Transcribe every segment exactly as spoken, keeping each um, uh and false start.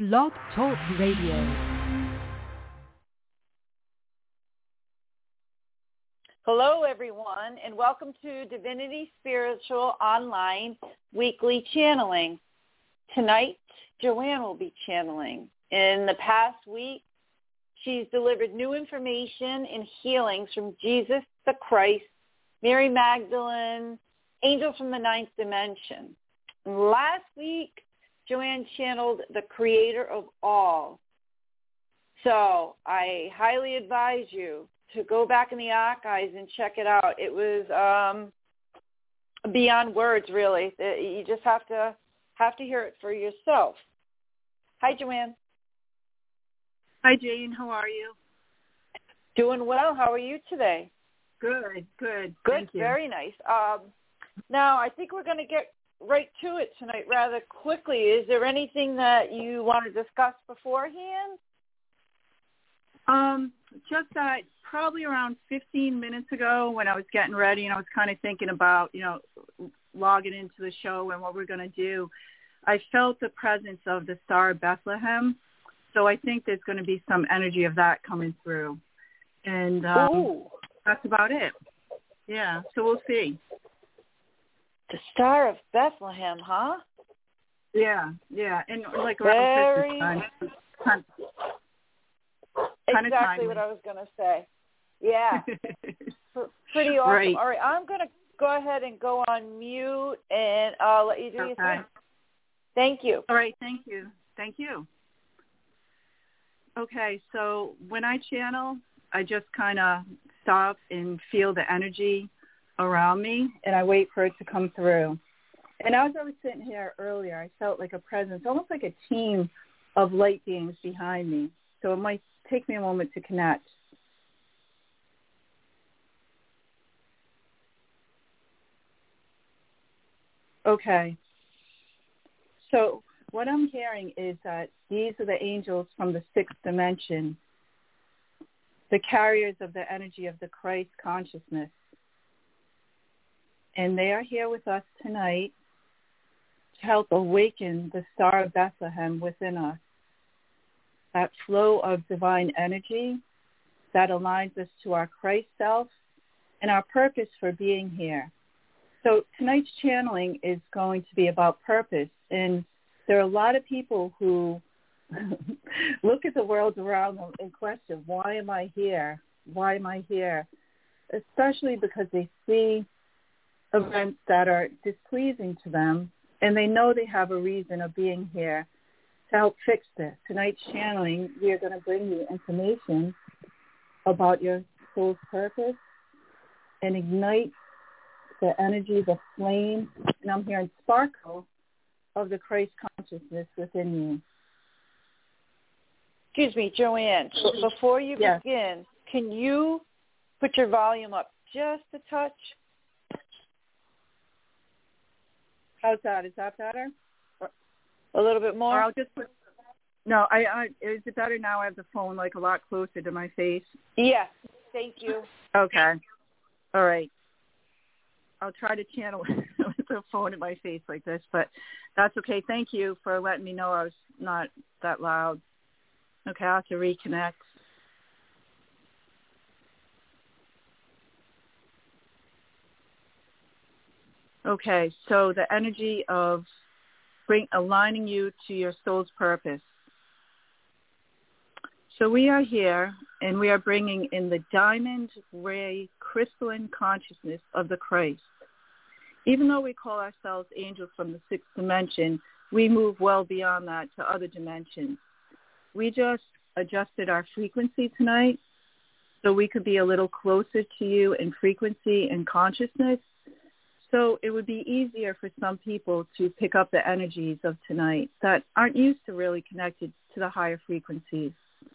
Blog Talk Radio. Hello, everyone, and welcome to Divinity Spiritual Online Weekly Channeling. Tonight, Joanne will be channeling. In the past week, she's delivered new information and healings from Jesus the Christ, Mary Magdalene, angel from the ninth dimension. Last week, Joanne channeled the creator of all. So I highly advise you to go back in the archives and check it out. It was um, beyond words, really. You just have to have to hear it for yourself. Hi, Joanne. Hi, Jane. How are you? Doing well. How are you today? Good, good. Good, Thank you. Very nice. Um, now, I think we're going to get right to it tonight rather quickly. Is there anything that you want to discuss beforehand? Um, just that probably around fifteen minutes ago when I was getting ready and I was kind of thinking about, you know, logging into the show and what we're going to do, I felt the presence of the Star of Bethlehem. So I think there's going to be some energy of that coming through. And um, that's about it. Yeah, so we'll see. The Star of Bethlehem, huh? Yeah, yeah. And like around Very... Christmas time. Kind exactly what I was going to say. Yeah. Pretty awesome. Right. All right, I'm going to go ahead and go on mute, and I'll let you do okay. your thing. Thank you. All right, thank you. Thank you. Okay, so when I channel, I just kind of stop and feel the energy around me, and I wait for it to come through. And as I was sitting here earlier, I felt like a presence, almost like a team of light beings behind me. So it might take me a moment to connect. Okay. So what I'm hearing is that these are the angels from the sixth dimension, the carriers of the energy of the Christ consciousness. And they are here with us tonight to help awaken the Star of Bethlehem within us, that flow of divine energy that aligns us to our Christ self and our purpose for being here. So tonight's channeling is going to be about purpose. And there are a lot of people who look at the world around them and question, why am I here? Why am I here? Especially because they see events that are displeasing to them, and they know they have a reason of being here to help fix this. Tonight's channeling, we are going to bring you information about your soul's purpose and ignite the energy, the flame, and I'm hearing sparkle of the Christ consciousness within you. Excuse me, Joanne, before you yes. begin, can you put your volume up just a touch? How's that? Is that better? A little bit more? Or I'll just put, no, I, I, is it better now? I have the phone like a lot closer to my face. Yes, thank you. Okay. All right. I'll try to channel with the phone in my face like this, but that's okay. Thank you for letting me know I was not that loud. Okay, I'll have to reconnect. Okay, so the energy of bring, aligning you to your soul's purpose. So we are here, and we are bringing in the diamond ray crystalline consciousness of the Christ. Even though we call ourselves angels from the sixth dimension, we move well beyond that to other dimensions. We just adjusted our frequency tonight so we could be a little closer to you in frequency and consciousness. So it would be easier for some people to pick up the energies of tonight that aren't used to really connected to the higher frequencies.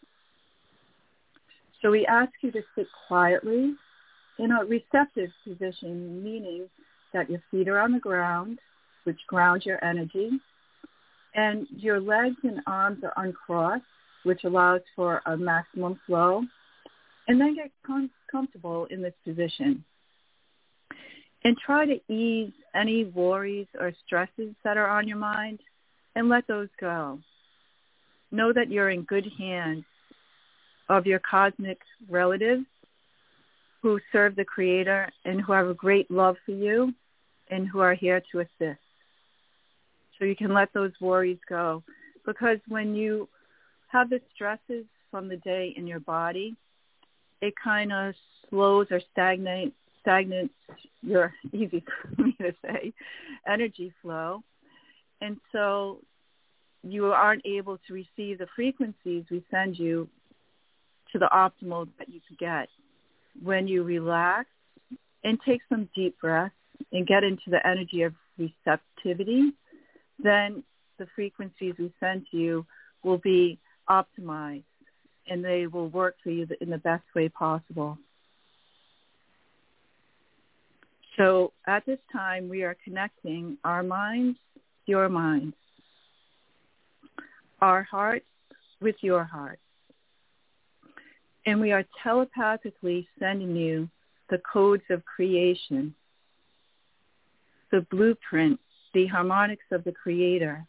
So we ask you to sit quietly in a receptive position, meaning that your feet are on the ground, which grounds your energy, and your legs and arms are uncrossed, which allows for a maximum flow, and then get com- comfortable in this position. And try to ease any worries or stresses that are on your mind and let those go. know that you're in good hands of your cosmic relatives who serve the Creator and who have a great love for you and who are here to assist. So you can let those worries go. Because when you have the stresses from the day in your body, it kind of slows or stagnates, stagnates your, easy for me to say, energy flow. And so you aren't able to receive the frequencies we send you to the optimal that you could get. When you relax and take some deep breaths and get into the energy of receptivity, then the frequencies we send to you will be optimized and they will work for you in the best way possible. So at this time, we are connecting our minds, your minds, our hearts with your heart. And we are telepathically sending you the codes of creation, the blueprint, the harmonics of the Creator.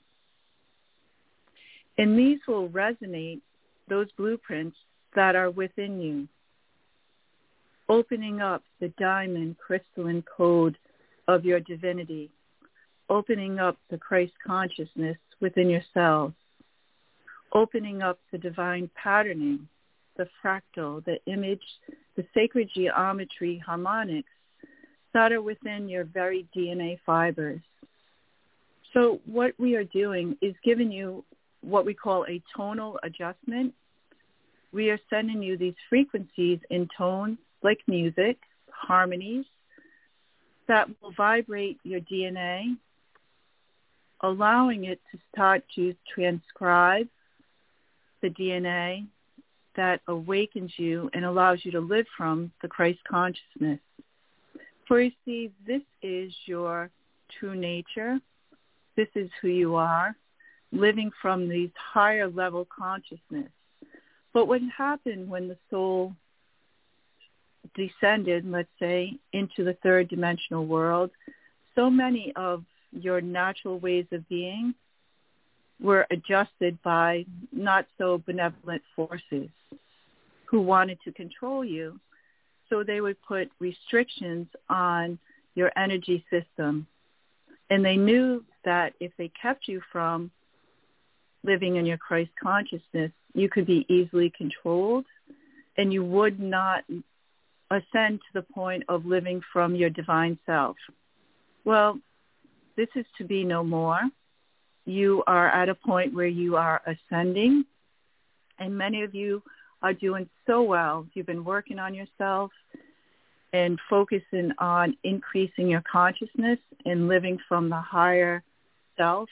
And these will resonate, those blueprints that are within you, opening up the diamond crystalline code of your divinity, opening up the Christ consciousness within yourselves, opening up the divine patterning, the fractal, the image, the sacred geometry harmonics that are within your very D N A fibers. So what we are doing is giving you what we call a tonal adjustment. We are sending you these frequencies in tones like music, harmonies, that will vibrate your D N A, allowing it to start to transcribe the D N A that awakens you and allows you to live from the Christ consciousness. For you see, this is your true nature. This is who you are, living from these higher level consciousness. But what happened when the soul descended, let's say, into the third dimensional world, so many of your natural ways of being were adjusted by not so benevolent forces who wanted to control you. So they would put restrictions on your energy system. And they knew that if they kept you from living in your Christ consciousness, you could be easily controlled and you would not ascend to the point of living from your divine self. Well, this is to be no more. You are at a point where you are ascending, and many of you are doing so well. You've been working on yourself and focusing on increasing your consciousness and living from the higher self.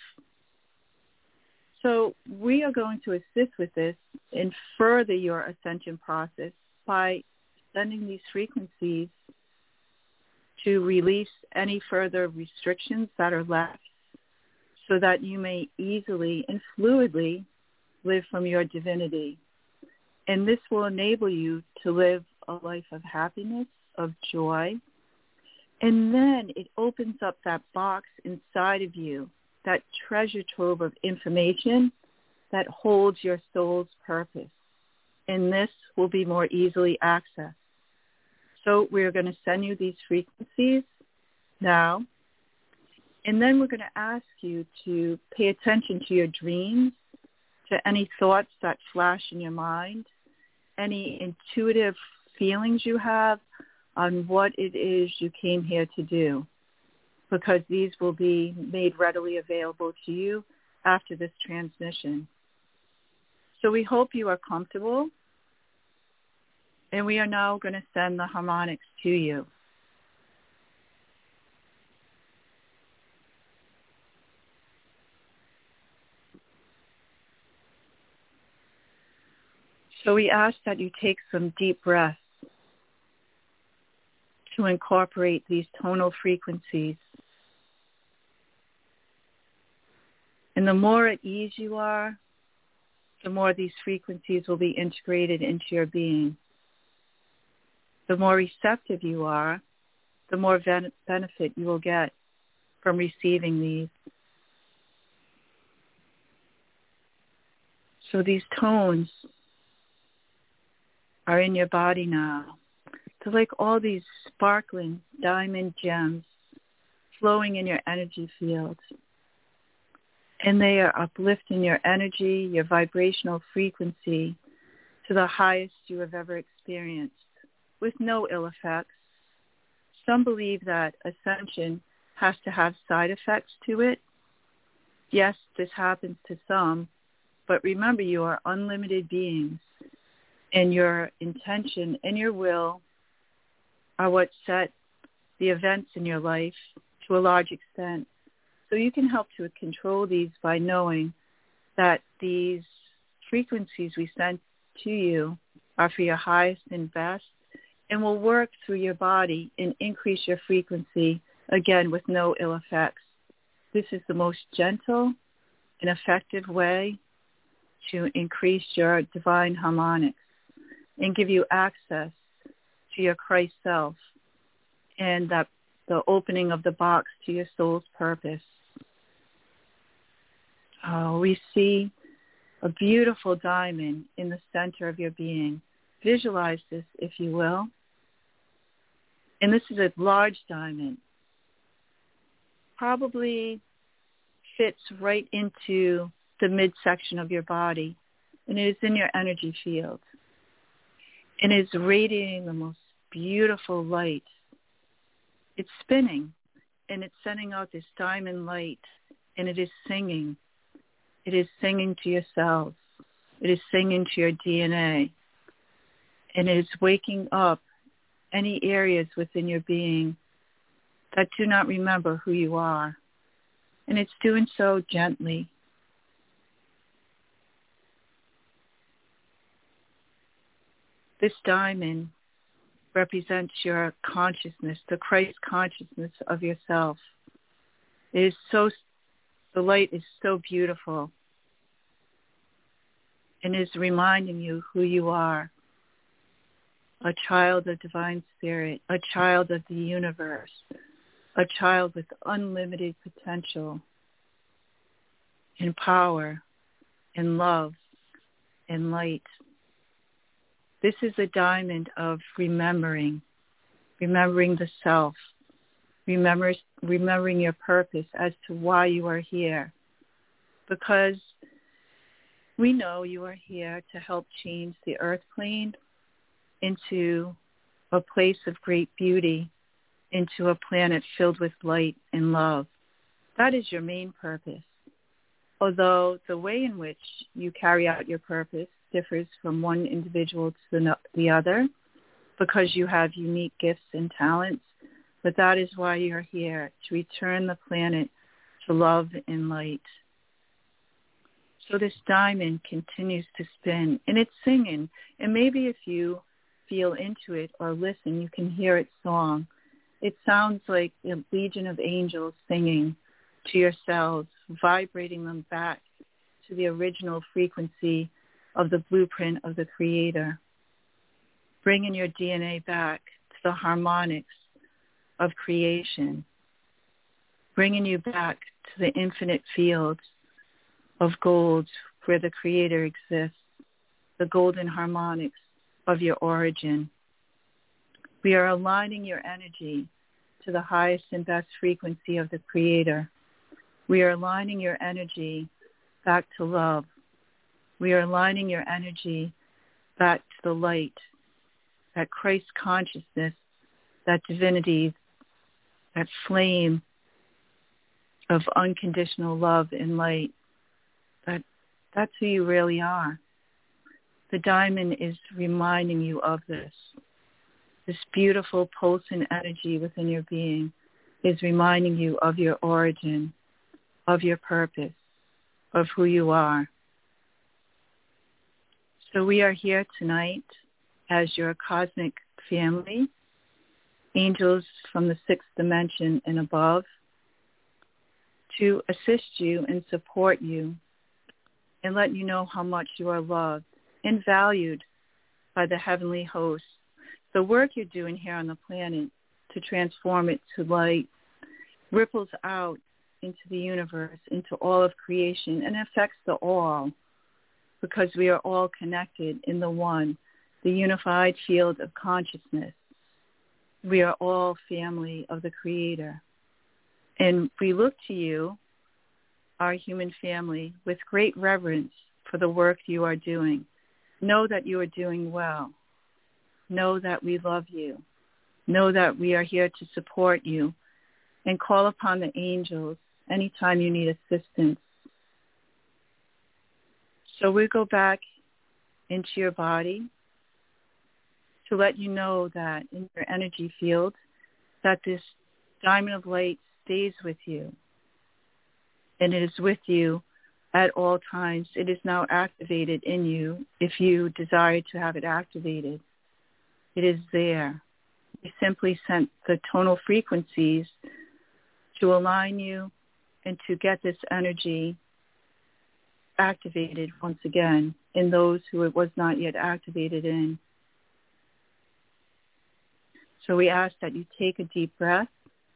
So we are going to assist with this and further your ascension process by sending these frequencies to release any further restrictions that are left so that you may easily and fluidly live from your divinity. And this will enable you to live a life of happiness, of joy. And then it opens up that box inside of you, that treasure trove of information that holds your soul's purpose. And this will be more easily accessed. So we're going to send you these frequencies now. And then we're going to ask you to pay attention to your dreams, to any thoughts that flash in your mind, any intuitive feelings you have on what it is you came here to do, because these will be made readily available to you after this transmission. So we hope you are comfortable, and we are now going to send the harmonics to you. So we ask that you take some deep breaths to incorporate these tonal frequencies. And the more at ease you are, the more these frequencies will be integrated into your being. The more receptive you are, the more ben- benefit you will get from receiving these. So these tones are in your body now. They're like all these sparkling diamond gems flowing in your energy field. And they are uplifting your energy, your vibrational frequency to the highest you have ever experienced with no ill effects. Some believe that ascension has to have side effects to it. Yes, this happens to some, but remember you are unlimited beings, and your intention and your will are what set the events in your life to a large extent. So you can help to control these by knowing that these frequencies we send to you are for your highest and best and will work through your body and increase your frequency, again, with no ill effects. This is the most gentle and effective way to increase your divine harmonics and give you access to your Christ self and that the opening of the box to your soul's purpose. Oh, we see a beautiful diamond in the center of your being. Visualize this, if you will. And this is a large diamond. Probably fits right into the midsection of your body, and it is in your energy field. And it is radiating the most beautiful light. It's spinning, and it's sending out this diamond light, and it is singing. It is singing to your cells. It is singing to your D N A. And it is waking up any areas within your being that do not remember who you are. And it's doing so gently. This diamond represents your consciousness, the Christ consciousness of yourself. It is so, the light is so beautiful and is reminding you who you are, a child of divine spirit, a child of the universe, a child with unlimited potential and power and love and light. This is a diamond of remembering, remembering the self, remember, remembering your purpose as to why you are here. Because we know you are here to help change the earth plane into a place of great beauty, into a planet filled with light and love. That is your main purpose. Although the way in which you carry out your purpose differs from one individual to the other because you have unique gifts and talents, but that is why you're here, to return the planet to love and light. So this diamond continues to spin, and it's singing. And maybe if you feel into it or listen, you can hear its song. It sounds like a legion of angels singing to your cells, vibrating them back to the original frequency of the blueprint of the Creator, bringing your D N A back to the harmonics of creation, bringing you back to the infinite fields of gold where the Creator exists, the golden harmonics of your origin. We are aligning your energy to the highest and best frequency of the Creator. We are aligning your energy back to love. We are aligning your energy back to the light, that Christ consciousness, that divinity, that flame of unconditional love and light. That, that's who you really are. The diamond is reminding you of this. This beautiful pulsing energy within your being is reminding you of your origin, of your purpose, of who you are. So we are here tonight as your cosmic family, angels from the sixth dimension and above, to assist you and support you and let you know how much you are loved and valued by the heavenly hosts. The work you're doing here on the planet to transform it to light ripples out into the universe, into all of creation, and affects the all. because we are all connected in the one, the unified field of consciousness. We are all family of the Creator. And we look to you, our human family, with great reverence for the work you are doing. Know that you are doing well. Know that we love you. Know that we are here to support you, and call upon the angels anytime you need assistance. So we go back into your body to let you know that in your energy field, that this diamond of light stays with you. And it is with you at all times. It is now activated in you if you desire to have it activated. It is there. We simply sent the tonal frequencies to align you and to get this energy activated once again in those who it was not yet activated in. So we ask that you take a deep breath,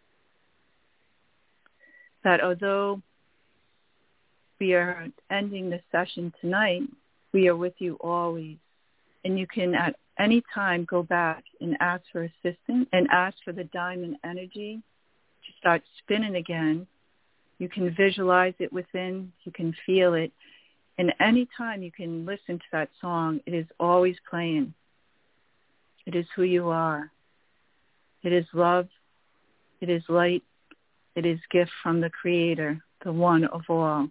that although we are ending this session tonight, we are with you always. And you can at any time go back and ask for assistance and ask for the diamond energy to start spinning again. You can visualize it within. You can feel it. And any time you can listen to that song, it is always playing. It is who you are. It is love. It is light. It is gift from the Creator, the one of all.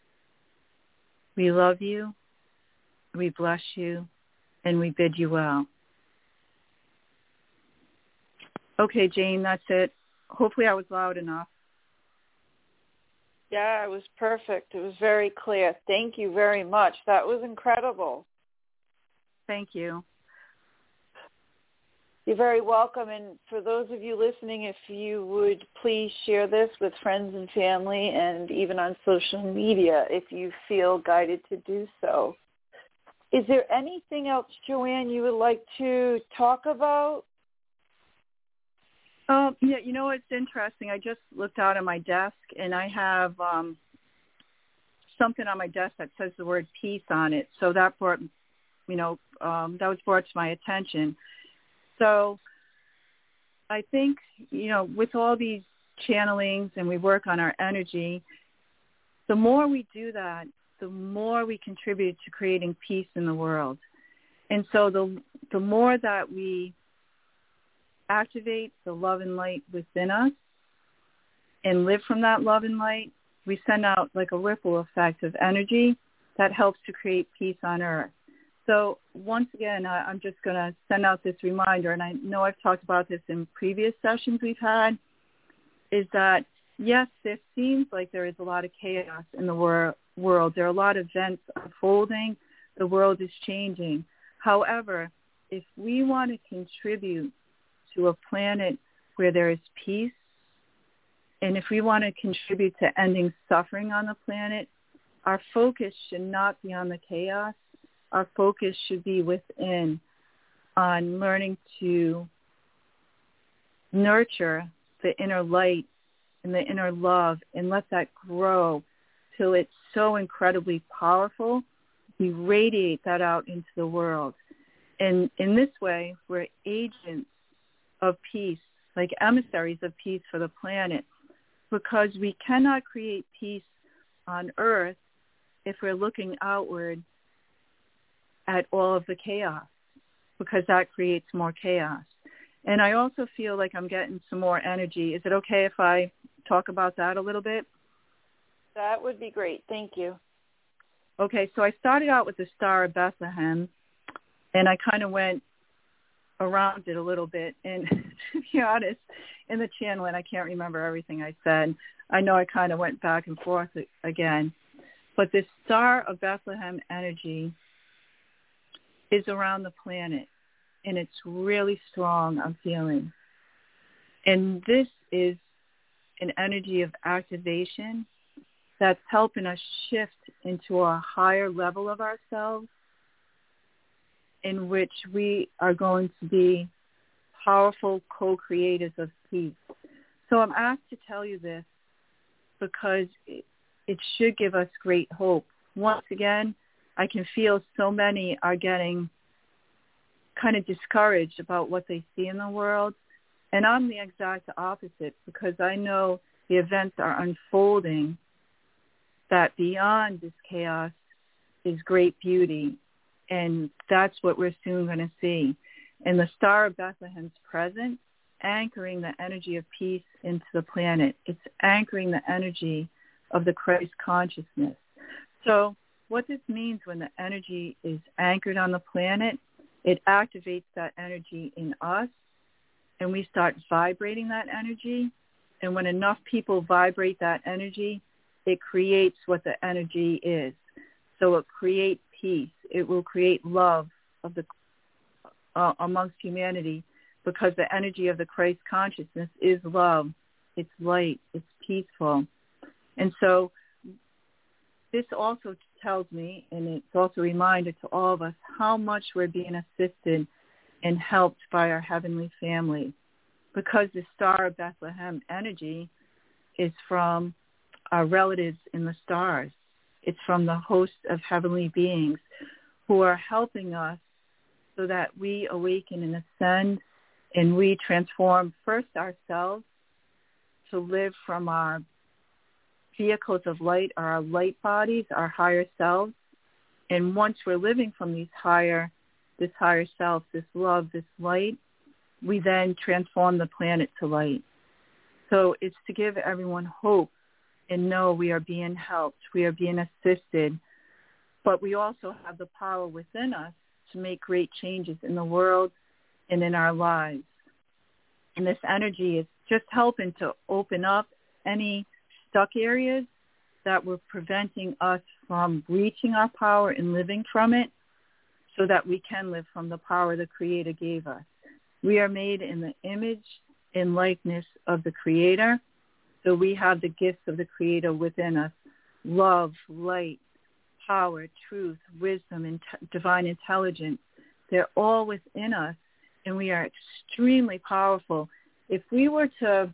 We love you. We bless you. And we bid you well. Okay, Jane, that's it. Hopefully I was loud enough. Yeah, it was perfect. It was very clear. Thank you very much. That was incredible. Thank you. You're very welcome. And for those of you listening, if you would please share this with friends and family and even on social media if you feel guided to do so. Is there anything else, Joanne, you would like to talk about? Um, yeah, you know, it's interesting. I just looked out at my desk, and I have um, something on my desk that says the word peace on it. So that brought, you know, um, that was brought to my attention. So I think, you know, with all these channelings and we work on our energy, the more we do that, the more we contribute to creating peace in the world. And so the the more that we activate the love and light within us and live from that love and light, we send out like a ripple effect of energy that helps to create peace on earth. So once again, I, I'm just going to send out this reminder, and I know I've talked about this in previous sessions we've had, is that, yes, it seems like there is a lot of chaos in the wor- world. There are a lot of events unfolding. The world is changing. However, if we want to contribute to a planet where there is peace, and if we want to contribute to ending suffering on the planet, our focus should not be on the chaos. Our focus should be within, on learning to nurture the inner light and the inner love and let that grow till it's so incredibly powerful. We radiate that out into the world. And in this way, we're agents of peace, like emissaries of peace for the planet, because we cannot create peace on Earth if we're looking outward at all of the chaos, because that creates more chaos. And I also feel like I'm getting some more energy. Is it okay if I talk about that a little bit? That would be great. Thank you. Okay, so I started out with the Star of Bethlehem, and I kind of went around it a little bit. And to be honest, in the channeling, I can't remember everything I said. I know I kind of went back and forth again. But this Star of Bethlehem energy is around the planet, and it's really strong, I'm feeling. And this is an energy of activation that's helping us shift into a higher level of ourselves, in which we are going to be powerful co-creators of peace. So I'm asked to tell you this because it, it should give us great hope. Once again, I can feel so many are getting kind of discouraged about what they see in the world. And I'm the exact opposite, because I know the events are unfolding, that beyond this chaos is great beauty. And that's what we're soon going to see. And the Star of Bethlehem's present, anchoring the energy of peace into the planet. It's anchoring the energy of the Christ consciousness. So what this means, when the energy is anchored on the planet, it activates that energy in us, and we start vibrating that energy. And when enough people vibrate that energy, it creates what the energy is. So it creates peace. It will create love of the uh, amongst humanity, because the energy of the Christ consciousness is love. It's light. It's peaceful. And so this also tells me, and it's also a reminder to all of us, how much we're being assisted and helped by our heavenly family, because the Star of Bethlehem energy is from our relatives in the stars. It's from the host of heavenly beings who are helping us so that we awaken and ascend, and we transform first ourselves to live from our vehicles of light, our light bodies, our higher selves. And once we're living from these higher, this higher self, this love, this light, we then transform the planet to light. So it's to give everyone hope and know we are being helped, we are being assisted, but we also have the power within us to make great changes in the world and in our lives. And this energy is just helping to open up any stuck areas that were preventing us from reaching our power and living from it, so that we can live from the power the Creator gave us. We are made in the image and likeness of the Creator, so we have the gifts of the Creator within us: love, light, power, truth, wisdom, and t- divine intelligence. They're all within us, and we are extremely powerful. If we were to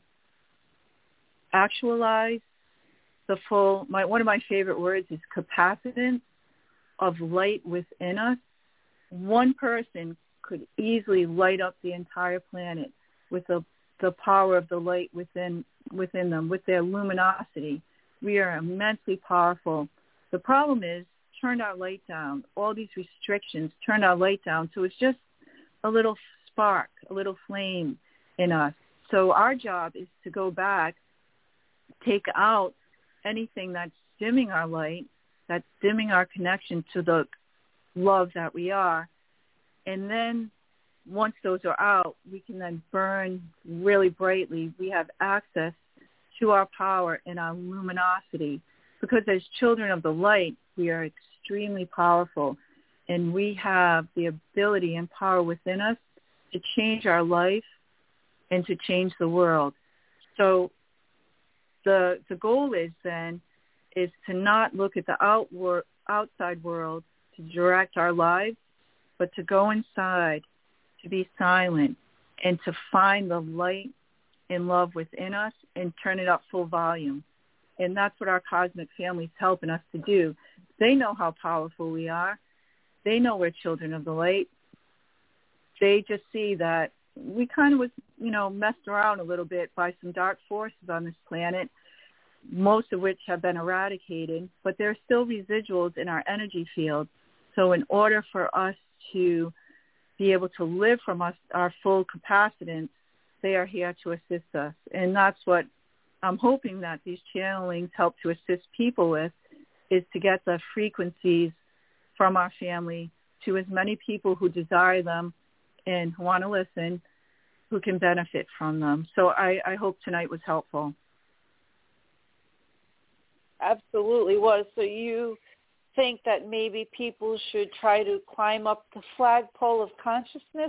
actualize the full, my, one of my favorite words is capacitance of light within us, one person could easily light up the entire planet with the, the power of the light within within them, with their luminosity. We are immensely powerful. The problem is, turn our light down. All these restrictions turn our light down, so it's just a little spark, a little flame in us. So our job is to go back, take out anything that's dimming our light, that's dimming our connection to the love that we are. And then once those are out, we can then burn really brightly. We have access to our power and our luminosity, because as children of the light, we are extremely powerful, and we have the ability and power within us to change our life and to change the world. So the the goal is then is to not look at the outward, outside world to direct our lives, but to go inside, to be silent, and to find the light and love within us and turn it up full volume. And that's what our cosmic family is helping us to do. They know how powerful we are. They know we're children of the light. They just see that we kind of was, you know, messed around a little bit by some dark forces on this planet, most of which have been eradicated, but there are still residuals in our energy field. So in order for us to be able to live from us, our full capacitance, they are here to assist us. And that's what I'm hoping that these channelings help to assist people with, is to get the frequencies from our family to as many people who desire them and who want to listen, who can benefit from them. So I, I hope tonight was helpful. Absolutely was. So you think that maybe people should try to climb up the flagpole of consciousness?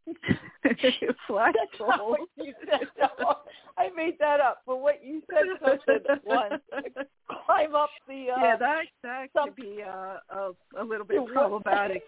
Flagpole? You said, no, I made that up, but what you said so good once. Climb up the... Uh, yeah, that, that some, could be uh, a, a little bit problematic.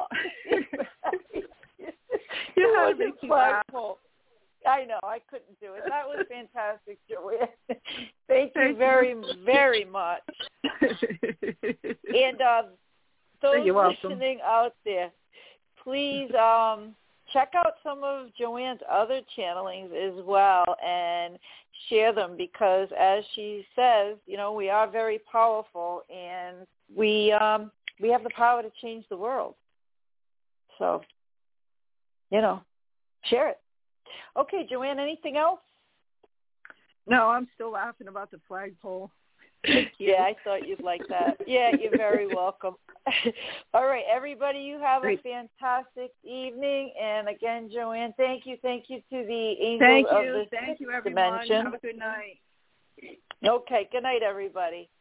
You had to be flagpole. I know, I couldn't do it. That was fantastic, Joanne. Thank you very, very much. And um, those You're welcome. listening out there, please um, check out some of Joanne's other channelings as well and share them because, as she says, you know, we are very powerful and we um, we have the power to change the world. So, you know, share it. Okay, Joanne, anything else? No, I'm still laughing about the flagpole. Thank you. Yeah, I thought you'd like that. Yeah, you're very welcome. All right, everybody, you have Great. a fantastic evening. And again, Joanne, thank you. Thank you to the angels Thank of you. the Thank you, sixth everyone. dimension. Have a good night. Okay, good night, everybody.